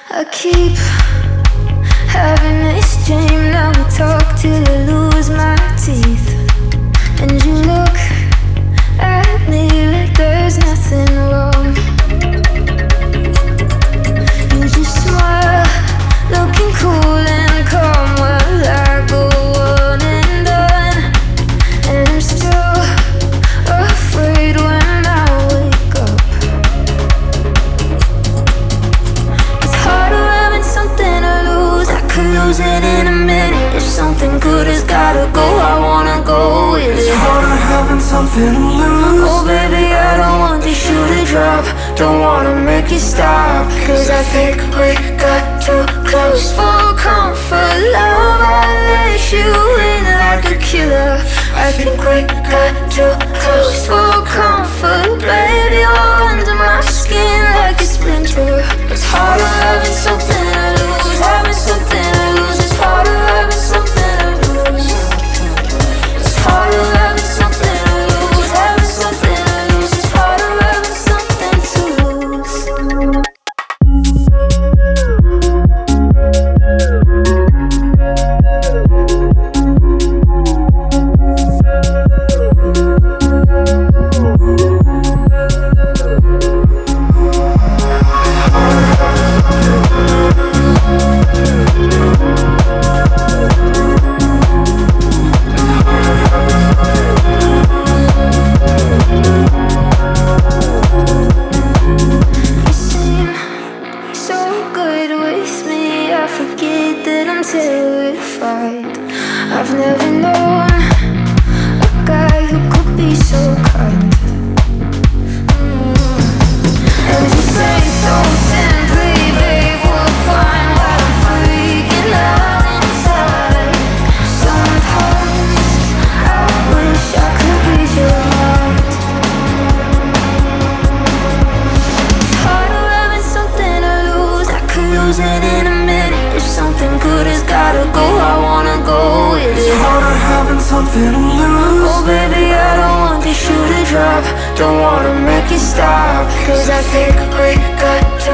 I keep having this dream. Now we talk till I lose my teeth. And you look at me like there's nothing wrong. You just smile, looking cool and calm while I go on and on. And I'm still afraid when I wake up. It's harder having something to lose. I could lose it in a minute. If something good has gotta go, I wanna go with it. It's harder having something to lose. Oh baby, I don't want this shoe to drop. Don't wanna make it stop. Cause I think we got too close for comfort. Love, I let you in like a killer. I think we got too close for comfort. Baby, you're under my skin like a splinter. It's harder having something to lose. Having something to lose. It's harder having something to lose. It's harder having something to lose. Having something to lose. It's harder having something to lose. You seem so good with me. I forget that I'm terrified. I've never known a guy who could be so kind. And you say so simply, babe, we'll find what I'm freaking out inside. Sometimes I wish I could read your mind. It's harder having something to lose. I could lose it in a minute. If something good has gotta go, I wanna go with It's it. harder having something to lose. Oh baby, I don't want this shoe to drop. Don't wanna make it stop. Cause I think we got too